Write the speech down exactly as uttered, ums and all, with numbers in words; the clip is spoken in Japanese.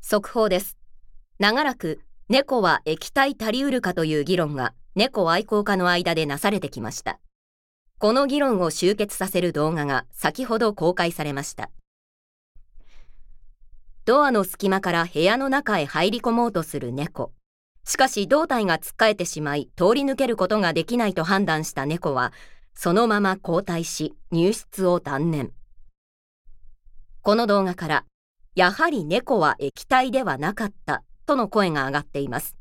速報です。長らく猫は液体足りうるかという議論が猫愛好家の間でなされてきました。この議論を集結させる動画が先ほど公開されました。ドアの隙間から部屋の中へ入り込もうとする猫。しかし胴体がつっかえてしまい通り抜けることができないと判断した猫はそのまま後退し入室を断念。この動画からやはり猫は液体ではなかったとの声が上がっています。